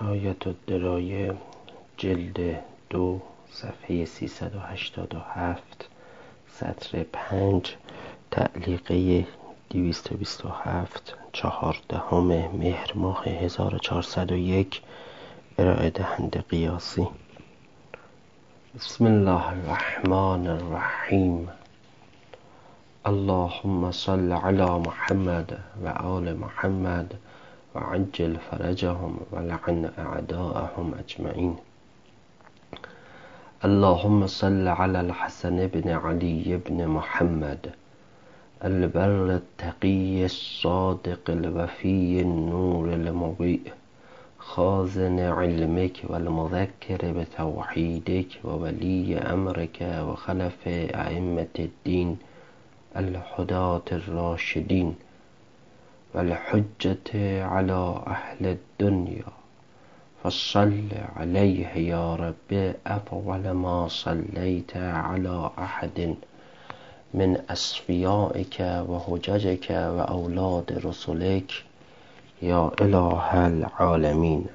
نهایت الدرایه جلد 2 صفحه 387 سطر 5 تعلیقه 227 14 مهر ماه 1401 ارائه دهنده قیاسی. بسم الله الرحمن الرحیم. اللهم صل علی محمد و آل محمد و عجل فرجهم و لعن اعداءهم اجمعین. اللهم صل علی الحسن بن علی بن محمد البر التقی الصادق الوفی النور المضیء خازن علمك والمذكر بتوحيدك وولي أمرك وخلف أئمة الدين الهداة الراشدين والحجة على أهل الدنيا فصل عليه يا رب أفضل ما صليت على أحد من أصفيائك وحججك وأولاد رسلك یا اله العالمین.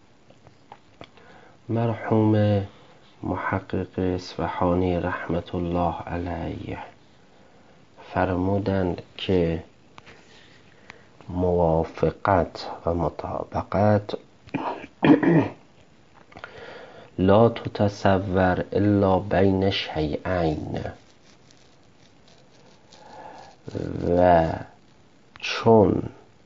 مرحوم محقق اصفهانی رحمت الله علیه فرمودند که موافقت و مطابقت لا تتصور الا بین شیئین، و چون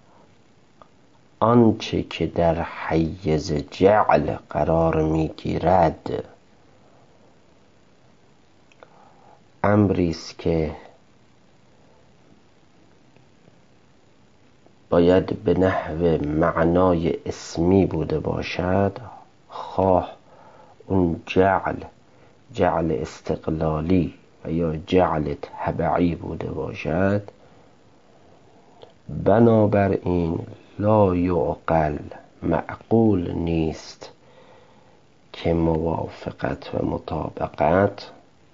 آنچه که در حیز جعل قرار میگیرد امری است که باید به نحو معنای اسمی بوده باشد، خواه اون جعل استقلالی و یا جعل تبعی بوده باشد، بنابراین لا یعقل، معقول نیست که موافقت و مطابقت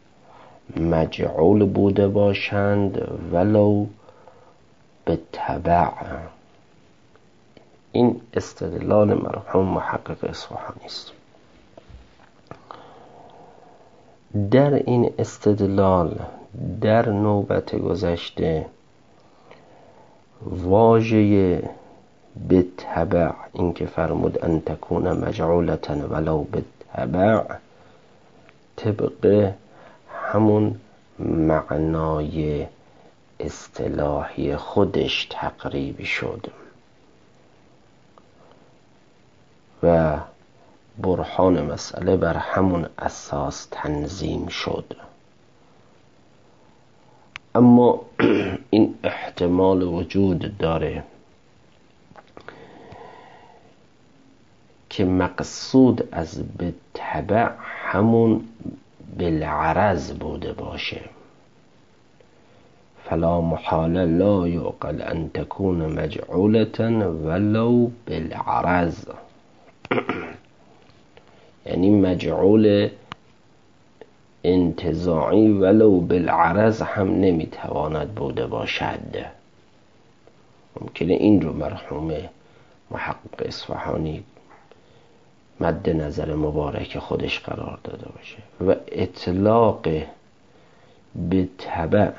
مجعول بوده باشند ولو به تبع. این استدلال مرحوم محقق اصفهانی است. در این استدلال در نوبت گذشته واژه به تبع، این که فرمود ان تکون مجعولتا ولو به تبع، طبق همون معنای اصطلاحی خودش تقریبی شد و برهان مسئله بر همون اساس تنظیم شد. اما این احتمال وجود داره که مقصود از به تبع همون بالعرض بوده باشه. فلا محال لا یعقل ان تكون مجعولة ولو بالعرض، یعنی مجعول انتزاعی ولو بالعرض هم نمیتواند بوده باشد. ممکنه این رو مرحوم محقق اصفهانی مد نظر مبارک خودش قرار داده باشه و اطلاق به تبع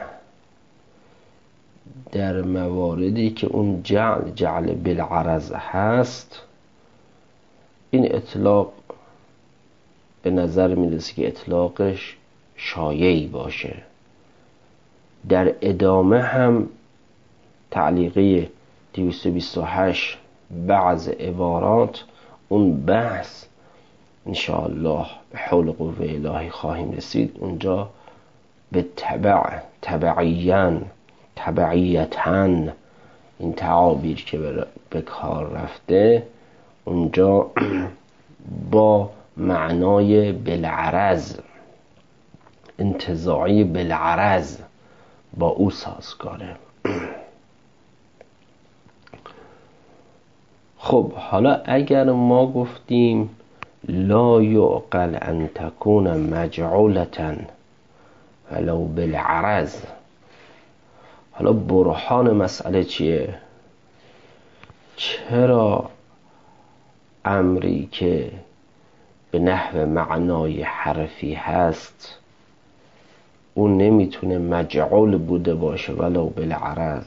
در مواردی که اون جعل بالعرض هست، این اطلاق به نظر میرسه که اطلاقش شایعی باشه. در ادامه هم تعلیقه 228 بعض عبارات اون بحث انشاءالله به حول قوه الهی خواهیم رسید. اونجا به تبع، تبعیاً، تبعیتاً، این تعابیر که به کار رفته اونجا با معنای بالعرض، انتزاعی بالعرض، با او سازگاره. خب حالا اگر ما گفتیم لا یعقل ان تکون مجعولة ولو بالعرض، حالا برهان مسئله چیه؟ چرا امری که به نحو معنای حرفی هست اون نمیتونه مجعول بوده باشه ولو بالعرض.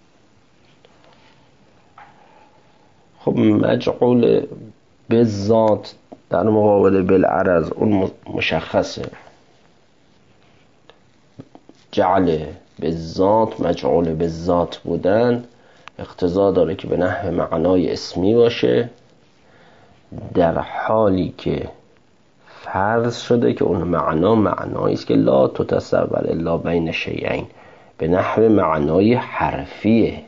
خب مجعول به ذات در مقابل بالعرض اون مشخصه. جعل به ذات، مجعول به ذات بودن اقتضا داره که به نحو معنای اسمی باشه، در حالی که فرض شده که اون معنایی است که لا تتصور الا بین شیئین، به نحو معنای حرفیه.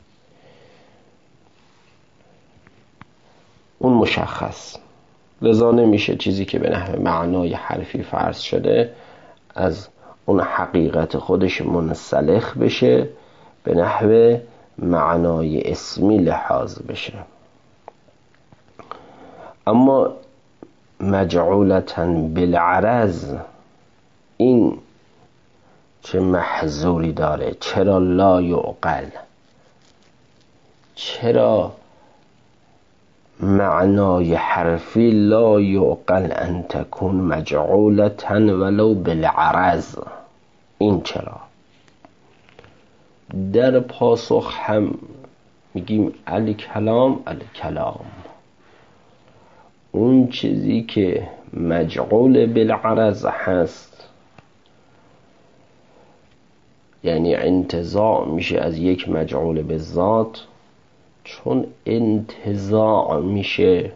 اون مشخص، لذا نمیشه چیزی که به نحو معنای حرفی فرض شده از اون حقیقت خودش منسلخ بشه به نحو معنای اسمی لحاظ بشه. اما مجعولتاً بالعرض این چه محظوری داره؟ چرا لا یعقل؟ چرا معنای حرفی لا یعقل ان تکون مجعولتاً ولو بالعرض؟ این چرا؟ در پاسخ هم میگیم الکلام اون چیزی که مجعول بالعرض هست، یعنی انتزاع میشه از یک مجعول به ذات، چون انتزاع میشه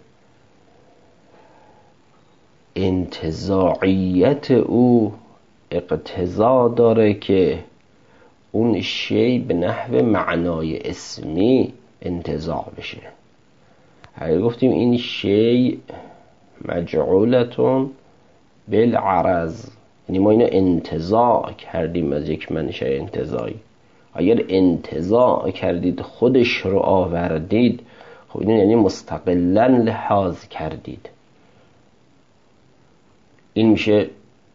انتزاعیت او اقتضا داره که اون شی به نحو معنای اسمی انتزاع بشه. اگر گفتیم این شی مجعولتون بالعرض، یعنی ما اینو انتزاع کردیم از یک منشأ انتزاعی. اگر انتزاع کردید خودش رو آوردید، خب این یعنی مستقلاً لحاظ کردید. این میشه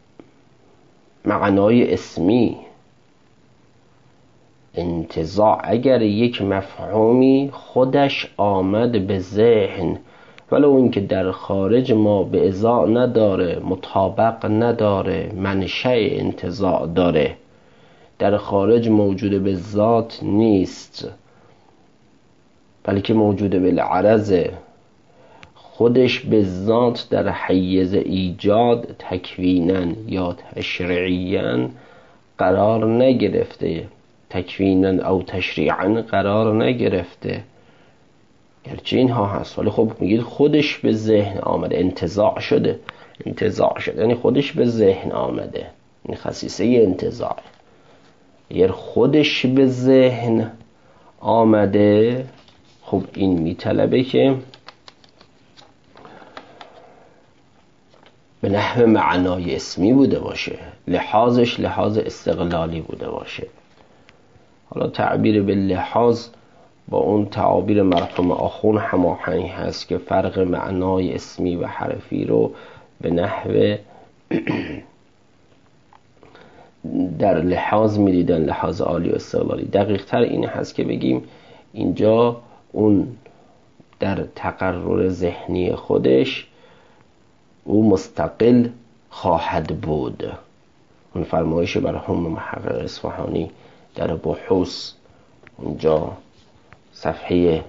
معنای اسمی. انتزاع اگر یک مفهومی خودش آمد به ذهن، ولو اینکه در خارج ما به ازاع نداره، مطابق نداره، منشأ انتزاع داره، در خارج موجود به ذات نیست بلکه موجود بالعرض، خودش به ذات در حیز ایجاد تکویناً یا تشریعاً قرار نگرفته، تکویناً او تشریعاً قرار نگرفته، گرچه اینها هست، ولی خب میگید خودش به ذهن آمده، انتزاع شده یعنی خودش به ذهن آمده. این خصیصه انتزاع. اگر خودش به ذهن آمده، خب این میطلبه که به نحو معنای اسمی بوده باشه، لحاظش لحاظ استقلالی بوده باشه. حالا تعبیر به لحاظ با اون تعابیر مرحوم آخون هماهنگ هست که فرق معنای اسمی و حرفی رو به نحو در لحاظ میدیدن، لحاظ عالی و استقلالی. دقیق تر این هست که بگیم اینجا اون در تقرر ذهنی خودش او مستقل خواهد بود. اون فرمایش مرحوم محقق اصفهانی در بحوث اونجا صفحه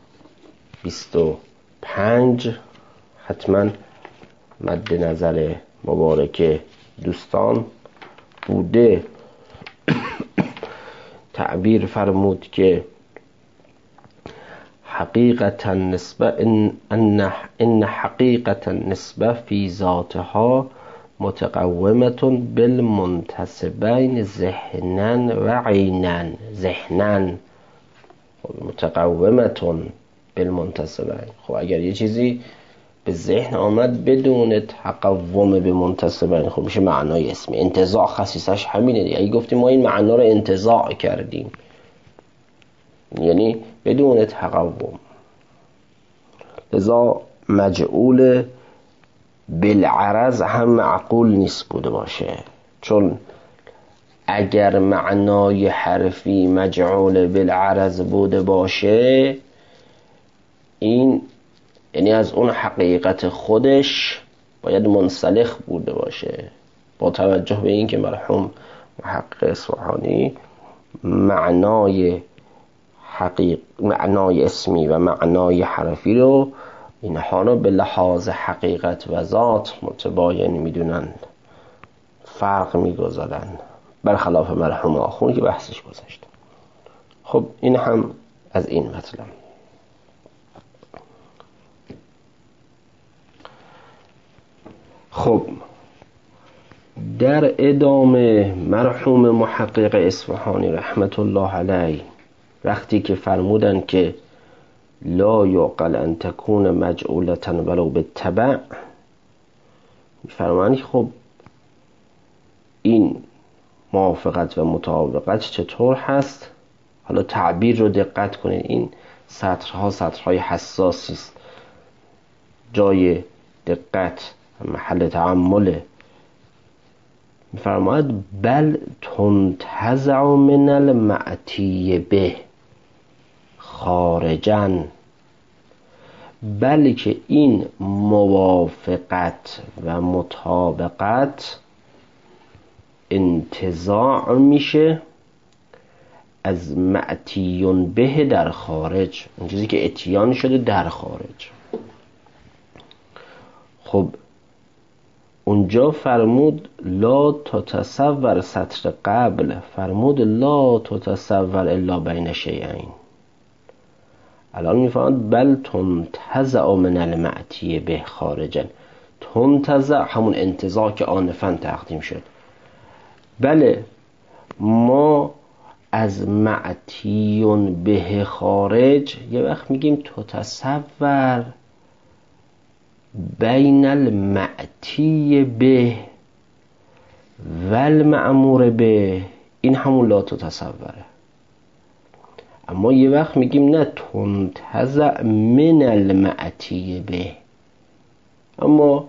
25 حتما مد نظر مبارک دوستان بوده. تعبیر فرمود که حقیقتا نسبه ان حقیقتا نسبه فی ذاتها متقومتون بالمنتسبین ذهنن و عینن. ذهنن متقومتون بالمنتسبین. خب اگر یه چیزی به ذهن آمد بدون تقوم به منتسبین، خب میشه معنای اسمی. انتزاع خصیصش همینه دیگه. اگه گفتیم ما این معنا رو انتزاع کردیم، یعنی بدون تقوم، لذا مجعول بالعرض هم معقول نیست بوده باشه، چون اگر معنای حرفی مجعول بالعرض بوده باشه، این یعنی از اون حقیقت خودش باید منسلخ بوده باشه. با توجه به این که مرحوم محقق اصفهانی معنای اسمی و معنای حرفی رو اینها رو به لحاظ حقیقت و ذات متباین میدونن، فرق میگذارن، برخلاف مرحوم آخوند که بحثش گذاشت. خب این هم از این مطلب. خب در ادامه مرحوم محقق اصفهانی رحمت الله علیه وقتی که فرمودن که لا یعقل ان تکون مجعولة ولو بالتبع، میفرمایند که خب این موافقت و مطابقت چطور هست؟ حالا تعبیر رو دقت کنید، این سطرها سطرهای حساسی است، جای دقت محل تأمله. میفرماید بل تنتزع من المعتی به خارجاً، بلکه این موافقت و مطابقت انتزاع میشه از معتیون به در خارج، اون چیزی که اتیان شده در خارج. خب اونجا فرمود لا تتصور، سطر قبل فرمود لا تتصور الا بین شیئین، الان میفرماد بل تنتزع من المعتی به خارجا. تنتزع همون انتزاع که آنفاً تقدیم شد. بله ما از معتیون به خارج یه وقت میگیم تتصور بین المعتی به و المأمور به، این همون لا تتصوره. اما یه وقت میگیم نه تنتزع من المعتی به، اما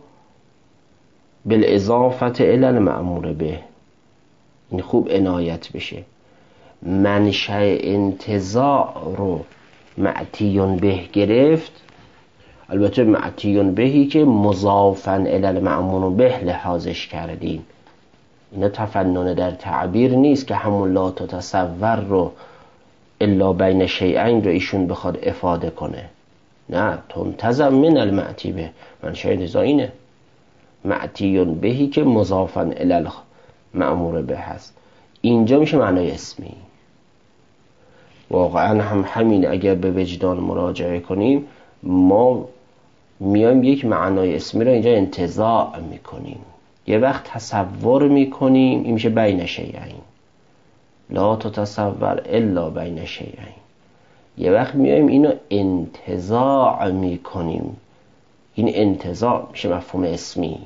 بالاضافت الی المأمور به. این خوب عنایت بشه، منشأ انتزاع رو معتیون به گرفت، البته معتیون بهی که مضافاً الی المأمور به لحاظش کردیم، اینا تفنن در تعبیر نیست که همون لا تتصور رو الا بین شیئین رو ایشون بخواد افاده کنه. نه، تنتزع من المعتی به، منشأ انتزاع اینه، معتیون بهی که مضافاً الی المأمور به هست. اینجا میشه معنای اسمی. واقعا هم همین، اگر به وجدان مراجعه کنیم ما میایم یک معنای اسمی رو اینجا انتزاع میکنیم، یه وقت تصور میکنیم، این میشه بین شیئین، لا تتصور الا بین شیئین. یه وقت میایم اینو انتزاع میکنیم، این انتزاع میشه مفهوم اسمی.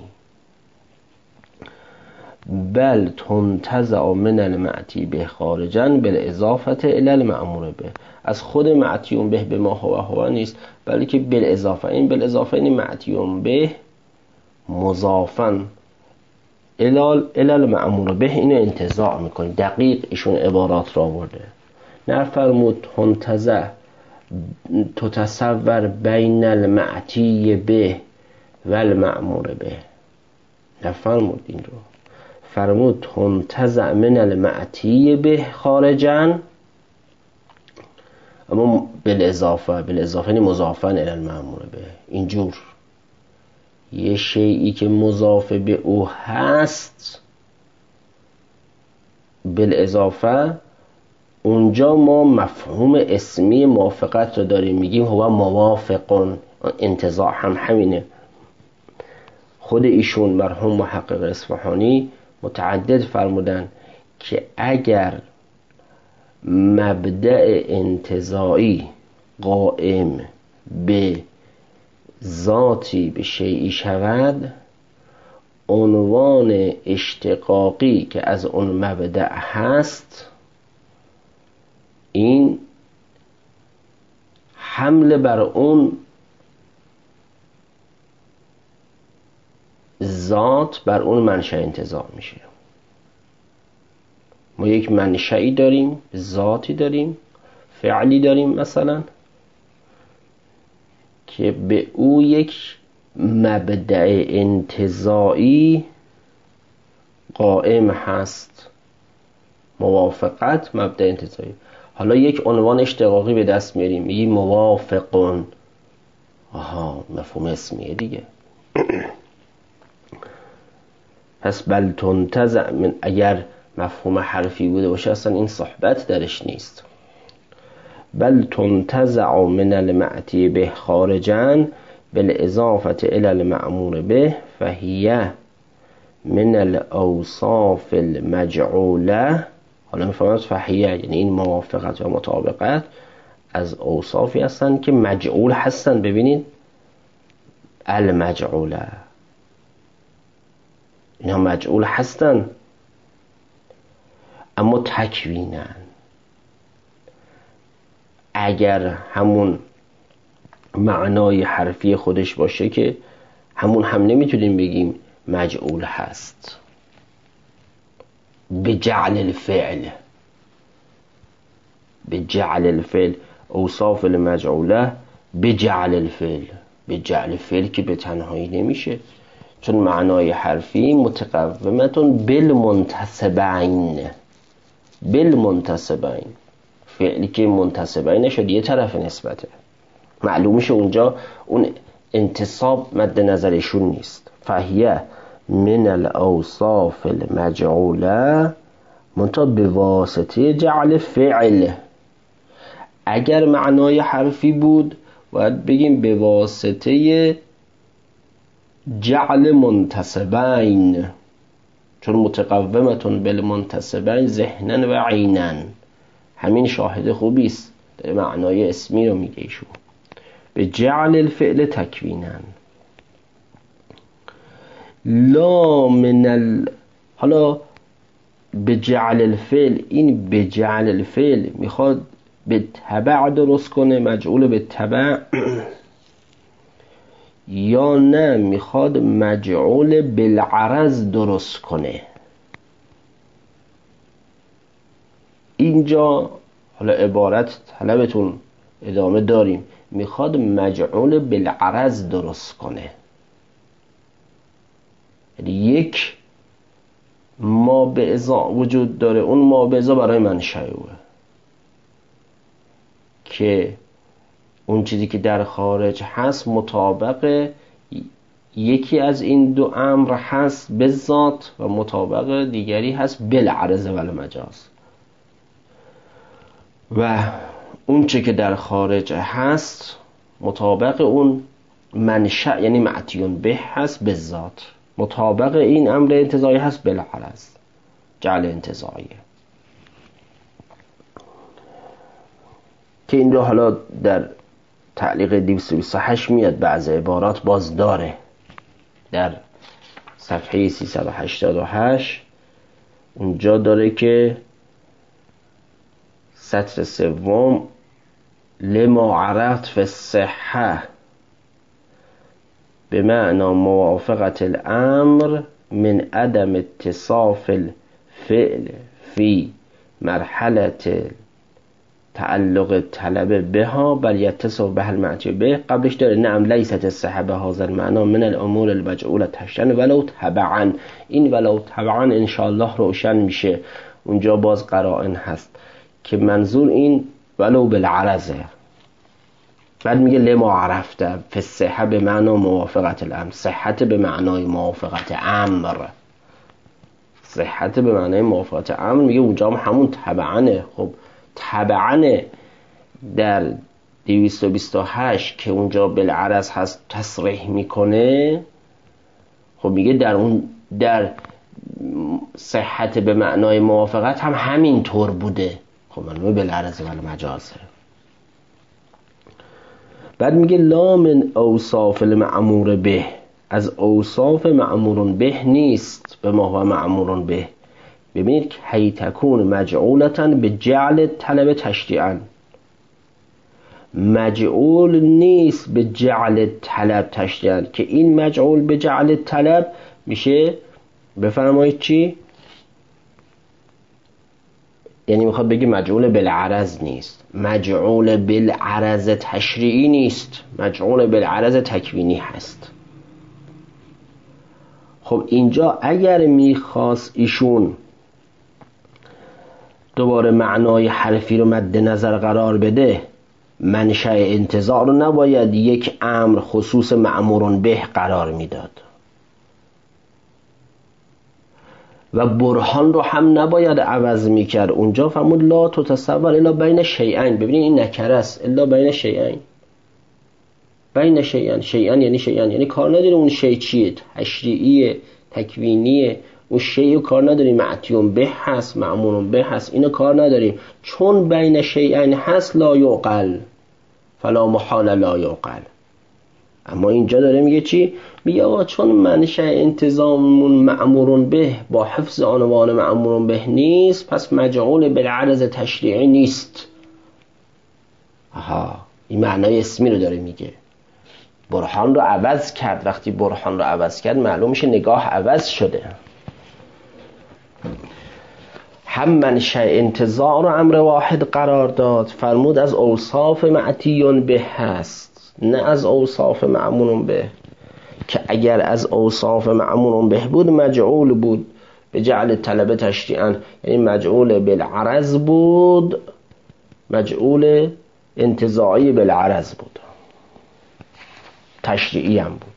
بل تنتزع من المعتی به خارجاً بالاضافت الی المأمور به، از خود معتیون به ما هو نیست، بلکه بالاضافه، این بالاضافه این معتیون به مضافاً الی المأمور به، اینو انتزاع میکنیم. دقیق ایشون عبارات را آورده، نفرمود تنتزع تتصور بین المعتی به و المأمور به، نفرمود این رو، فرمود تنتزع من المعتی به خارجاً، اما بالاضافه یعنی مضافاً الی المأمور به. اینجور یه شیئی که مضاف به او هست بالاضافه، اونجا ما مفهوم اسمی موافقت رو داریم، میگیم هو موافقون. انتزاع هم همینه. خود ایشون مرحوم محقق اصفهانی متعدد فرمودن که اگر مبدأ انتزاعی قائم به ذاتی به شیئی شود، عنوان اشتقاقی که از اون مبدأ هست این حمله بر اون ذات، بر اون منشأ انتزاع میشه. ما یک منشأی داریم، ذاتی داریم، فعلی داریم مثلا، که به او یک مبدأ انتزاعی قائم هست. موافقت مبدأ انتزاعی. حالا یک عنوان اشتقاقی به دست میاریم، میگی موافقون. آها، مفهوم اسمیه دیگه. پس بل تنتزع من، اگر مفهوم حرفی بوده باشه اصلا این صحبت درش نیست. بل تنتزع من المعتی به خارجا بالاضافه الى المأمور به فهیه من الاوصاف المجعوله. حالا میفهمید فهیه یعنی این موافقت و مطابقت از اوصافی هستن که مجعول هستن. ببینید المجعوله، اینا مجعول هستن اما تکوینن. اگر همون معنای حرفی خودش باشه که همون هم نمیتونیم بگیم مجعول هست. به جعل الفعل، به جعل الفعل اوصاف المجعوله، به جعل الفعل، به جعل الفعل که به تنهایی نمیشه، چون معنای حرفی متقومتون بالمنتسبین. بالمنتسبین، فعلی که منتسبین نشد یه طرف نسبته، معلوم میشه اونجا اون انتصاب مد نظرشون نیست. فهیه من الاوصاف المجعوله منتها به واسطه جعل فعل. اگر معنای حرفی بود باید بگیم به واسطه جعل منتسبین، چون متقومتون بالمنتسبین ذهنا و عینا. همین شاهد خوبی است، در معنای اسمی رو میگه ایشون. به جعل الفعل تکوینا لا من حالا به جعل الفعل، این به جعل الفعل میخواد به تبع درست کنه، مجعول به تبع، یا نه میخواد مجعول بالعرض درست کنه. اینجا حالا عبارت طلبتون ادامه داریم، میخواد مجعول بالعرض درست کنه. یک ما به ازا وجود داره، اون ما به ازا برای منشأ که اون چیزی که در خارج هست مطابق یکی از این دو امر هست به ذات و مطابق دیگری هست بالعرض و المجاز. و اون چی که در خارج هست مطابق اون منشأ یعنی معتیون به هست به ذات، مطابق این امر انتزاعی هست بالعرض، جعل انتزاعیه. که این رو حالا در تعلیق 228 میاد، بعض عبارات باز داره. در صفحه 388 اونجا داره که سطر سوم لما عرفت فی الصحه به معنی موافقت الامر من عدم اتصاف الفعل فی مرحله تعلق طلب بها بل یتصف به المعتی به. قبلش داره نعم لیست الصحه به هذا المعنی من الامور المجعوله تشتن ولو تبعا. این ولو تبعا انشاءالله روشن میشه، اونجا باز قرائن هست که منظور این ولو بالعرضه. بعد میگه لما عرفته فی الصحه به معنی موافقت الامر، صحت به معنای موافقت امر، صحت به معنای موافقت امر میگه اونجا هم همون تبعنه. خب تبعا در 228 که اونجا بالعرض هست تصریح میکنه، خب میگه در اون در صحت به معنای موافقت هم همین طور بوده. خب معلومه بالعرض و مجازه. بعد میگه لا من اوصاف المأمور به، از اوصاف مأمور به نیست به ما هو مأمور به. ببینید که هی تکون مجعولتا به جعل طلب تشریعا، مجعول نیست به جعل طلب تشریعا، که این مجعول به جعل طلب میشه بفرمایید چی؟ یعنی میخواد بگی مجعول بالعرض نیست، مجعول بالعرض تشریعی نیست، مجعول بالعرض تکوینی هست. خب اینجا اگر میخواست ایشون دوباره معنای حرفی رو مد نظر قرار بده، منشأ انتزاع رو نباید یک امر خصوص مأمور به قرار میداد و برهان رو هم نباید عوض میکرد. اونجا فرمود لا تتصور الا بین شیئین. ببینید این نکره است، الا بین شیئین. بین شیئین، شیئین یعنی شیئین، یعنی کار نداره اون شیء چیه، تشریعیه، تکوینیه، اون شیء کار نداریم، معتیون به هست، مأمور به هست، اینو کار نداریم. چون بین شیئین هست لا یعقل، فلا محال لا یعقل. اما اینجا داره میگه چی؟ میگه آقا چون منشأ انتظاممون مأمور به با حفظ عنوان مأمور به نیست، پس مجعول بالعرض تشریعی نیست. آها، این معنای اسمی رو داره میگه. برهان رو عوض کرد، وقتی برهان رو عوض کرد معلوم میشه نگاه عوض شده. هم منشأ انتزاع رو امر واحد قرار داد، فرمود از اوصاف معتیون به هست، نه از اوصاف مأمور به، که اگر از اوصاف مأمور به بود مجعول بود به جعل طلب تشریعا، یعنی مجعول بالعرض بود، مجعول انتزاعی بالعرض بود، تشریعی هم بود.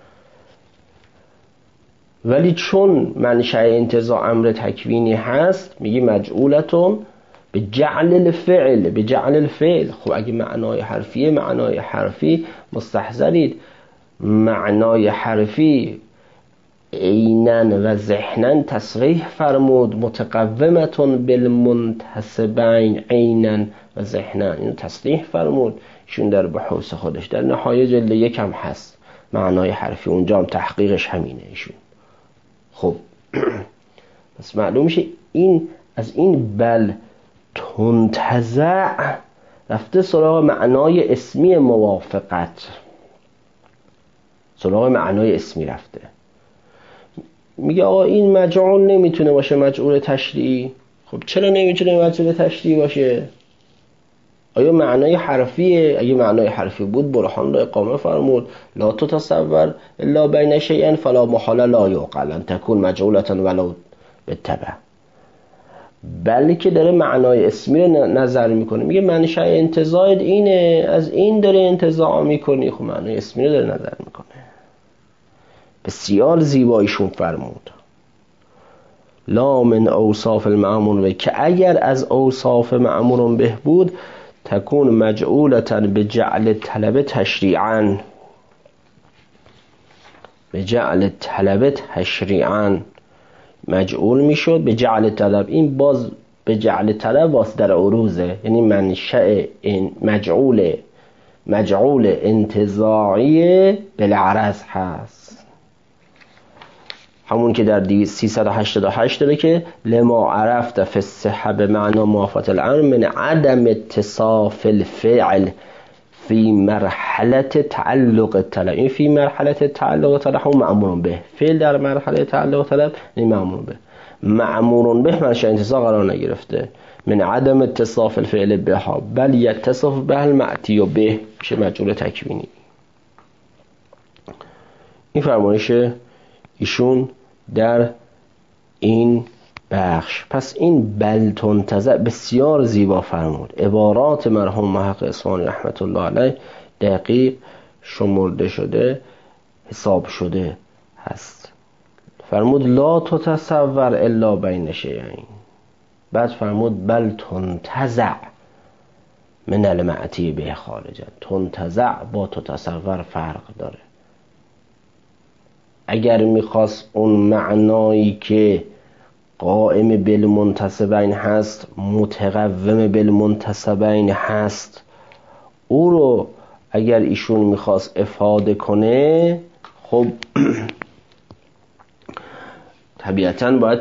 ولی چون منشأ انتزاع امر تکوینی هست، میگی مجعولتون به جعل الفعل، به جعل الفعل. خب اگه معنای حرفیه، معنای حرفی مستحضرید، معنای حرفی عیناً و ذهناً تصریح فرمود متقومتون بالمنتسبین عیناً و ذهناً، اینو تصریح فرمود شون در بحوث خودش، در نهایه جلد یکم هست معنای حرفی، اونجا هم تحقیقش همینه ایشون. خب پس معلوم میشه این از این بل تنتزع رفته سراغ معنای اسمی موافقت، سراغ معنای اسمی رفته. میگه آقا این مجعول نمیتونه باشه مجعول تشریعی. خب چرا نمیتونه مجعول تشریعی باشه؟ آیا معنای حرفیه؟ اگه معنای حرفی بود برهان رو اقامه فرمود لا تتصور الا بین شیئین فلا محال لا یعقل ان تکون مجعولتا ولو بالتبع. بلکه داره معنای اسمی رو نظر میکنه، میگه منشأ انتزاع اینه، از این داره انتزاع میکنی. خب معنای اسمی رو داره نظر میکنه. بسیار زیبایشون فرمود لا من اوصاف المأمور به، که اگر از اوصاف مأمور به بود تکون مجعولتا به جعل طلب تشریعا، به جعل طلب تشریعا مجعول میشد به جعل طلب. این باز به جعل طلب واسه در عروضه، یعنی منشأ مجعول انتزاعی بالعرض هست، همون که در 388 داره که لما عرفت فی الصحة به معنا موافقت الامر من عدم اتصاف الفعل فی مرحله تعلق طلب. این فی مرحله تعلق طلب هم مأمور به، فعل در مرحله تعلق طلب یعنی مأمور به، مأمور به منشأ انتزاع قرار نگرفته، من عدم اتصاف الفعل بها بل یتصف به المعتی به، میشه مجعول تکوینی. این فرمایش ایشون در این بخش. پس این بل تنتزع بسیار زیبا فرمود، عبارات مرحوم محقق اصفهانی رحمت الله علیه دقیق شمرده شده، حساب شده هست. فرمود لا تتصور الا بین شیئین، بعد فرمود بل تنتزع من المعتی به خارجا. تنتزع با تتصور فرق داره. اگر میخواست اون معنایی که قائم بالمنتسبین هست، متقوم بالمنتسبین هست، او رو اگر ایشون میخواست افاده کنه، خب طبیعتاً باید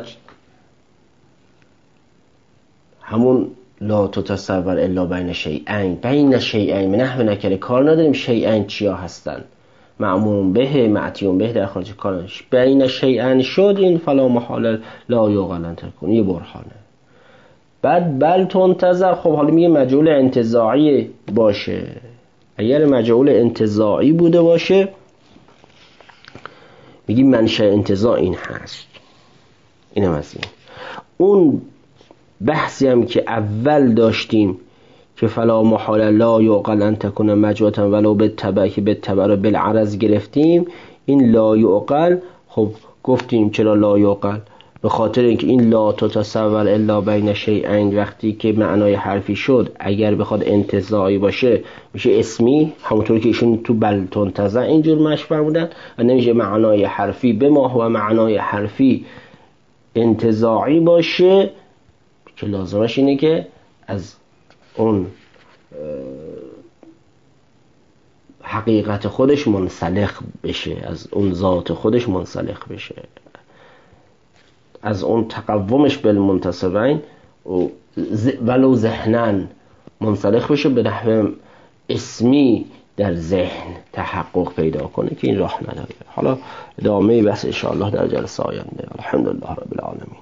همون لا تتصور الا بین شیئین، بین شیئین نحو نکره، کار نداریم شیئین چیا هستن، مأمور به معتیون به در خارج کارش، بین شیئین شد این فلا محال لا یعقل ان تکون، یه برهانه. بعد بل تنتظر، خب حالا میگه مجهول انتزاعی باشه. اگر مجهول انتزاعی بوده باشه میگی منشأ انتزاع این هست. اینم از این. اون بحثی هم که اول داشتیم که فلا محال لا یعقل ان تکون مجهولة ولو بالتبع، که بالتبع رو بالعرض گرفتیم. این لا یعقل، خب گفتیم چرا لا یعقل؟ به خاطر اینکه این لا تتصور الا بین شیئین وقتی که معنای حرفی شد، اگر بخواد انتزاعی باشه میشه اسمی، همونطوری که ایشون تو بل تنتظر اینجور مش فرمودن، و نمیشه معنای حرفی به ما و معنای حرفی انتزاعی باشه، که لازمش اینه که از اون حقیقت خودش منسلخ بشه، از اون ذات خودش منسلخ بشه، از اون تقومش بالمنتصبین ولو ذهنن منسلخ بشه، به نحو اسمی در ذهن تحقق پیدا کنه، که این راه نداره. حالا ادامه بحث ان شاء الله در جلسه آینده. الحمدلله رب العالمین.